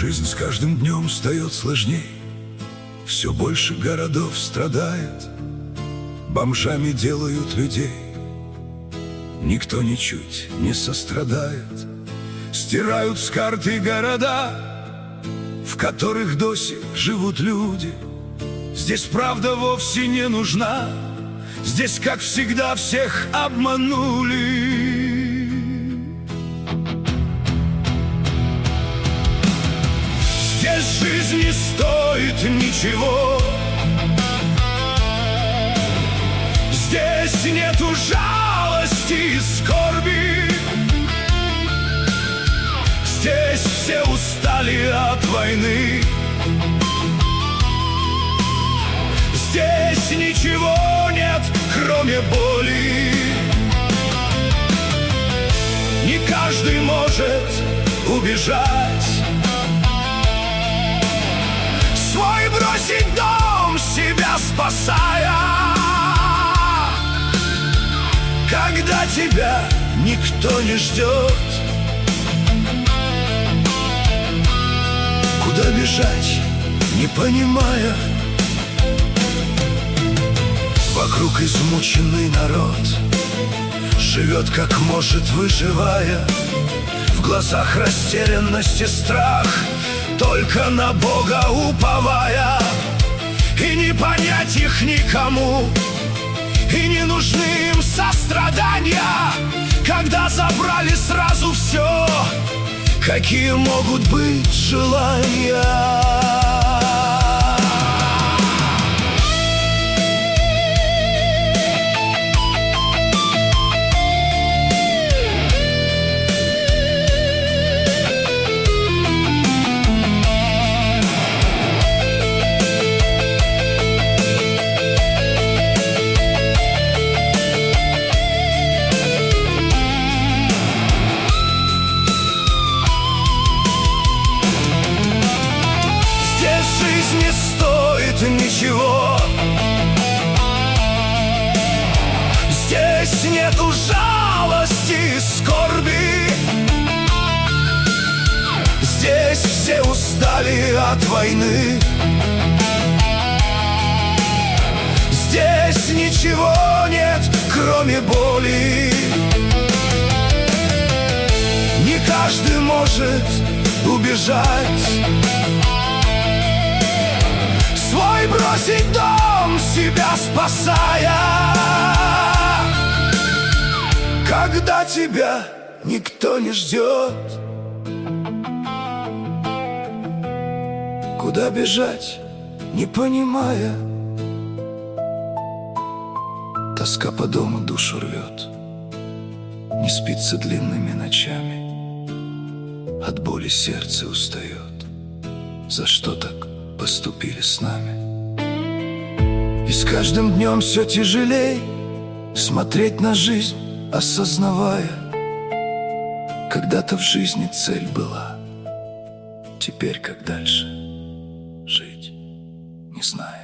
Жизнь с каждым днем стает сложней, все больше городов страдает, бомжами делают людей. Никто ничуть не сострадает. Стирают с карты города, в которых до сих живут люди. Здесь правда вовсе не нужна, здесь, как всегда, всех обманули. Здесь жизнь не стоит ничего, здесь нету жалости и скорби. Здесь все устали от войны, здесь ничего нет, кроме боли. Не каждый может убежать, свой бросить дом, себя спасая. Когда тебя никто не ждет, куда бежать, не понимая? Вокруг измученный народ живет как может, выживая. В глазах растерянность и страх, только на Бога уповая. И не понять их никому, и не нужны им сострадания, когда забрали сразу все, какие могут быть желания. Не стоит ничего, здесь нету жалости и скорби. Здесь все устали от войны, здесь ничего нет, кроме боли. Не каждый может убежать, свой бросить дом, себя спасая. Когда тебя никто не ждет, куда бежать, не понимая? Тоска по дому душу рвет, не спится длинными ночами, от боли сердце устает. За что так поступили с нами? И с каждым днем все тяжелей смотреть на жизнь, осознавая, когда-то в жизни цель была, теперь как дальше жить, не зная.